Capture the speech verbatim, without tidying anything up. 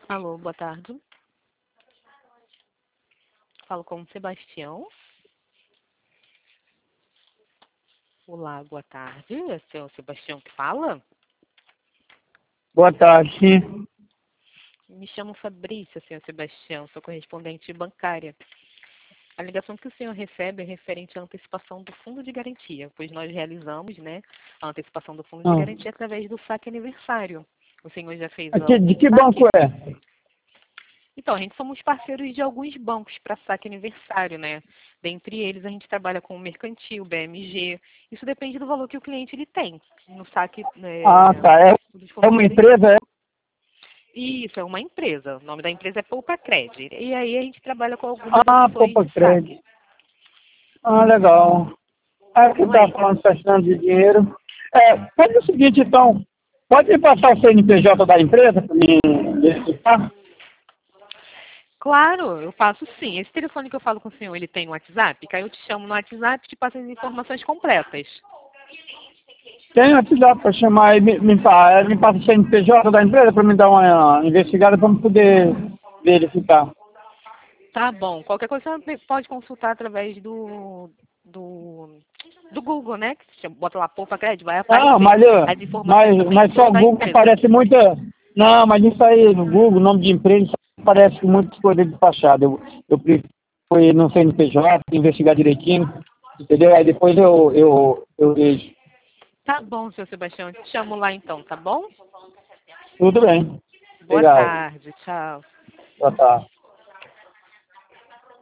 Alô, boa tarde. Falo com o Sebastião. Olá, boa tarde. Esse é o Sebastião que fala? Boa tarde, sim. Me chamo Fabrícia, senhor Sebastião, sou correspondente bancária. A ligação que o senhor recebe é referente à antecipação do fundo de garantia, pois nós realizamos, né, a antecipação do fundo de Ah. garantia através do saque aniversário. O senhor já fez Aqui, algum de que saque? banco é? Então, a gente somos parceiros de alguns bancos para saque aniversário, né? Dentre eles, a gente trabalha com o Mercantil, B M G. Isso depende do valor que o cliente ele tem no saque, Ah, é, tá. É, dos é fundos de uma garantia. empresa, é? Isso, é uma empresa. O nome da empresa é Poupa Cred. E aí a gente trabalha com algumas Ah, opções Poupa de Crédito. saque. Ah, legal. Ah, você Não é? está falando precisando de dinheiro. É, faz o seguinte, então. Pode me passar o C N P J da empresa para mim verificar? Claro, eu faço sim. Esse telefone que eu falo com o senhor, ele tem um WhatsApp? Que aí eu te chamo no WhatsApp e te passo as informações completas. Tem WhatsApp para chamar e me, me, pa- me passa o C N P J da empresa para me dar uma investigada para eu poder verificar. Tá bom. Qualquer coisa você pode consultar através do, do, do Google, né? Que você bota lá Poupa Crédito, vai Ah, aparecer mas, eu- as informações mas, também mas do, só o da Google empresa. aparece muita... Não, mas isso aí no Google, nome de empresa, só aparece muitas coisas de fachada. Eu, eu prefiro ir no C N P J, investigar direitinho, entendeu? Aí depois eu, eu, eu vejo. Tá bom, seu Sebastião. Eu te chamo lá então, tá bom? Tudo bem. Boa Obrigado. tarde. Tchau. Boa tarde.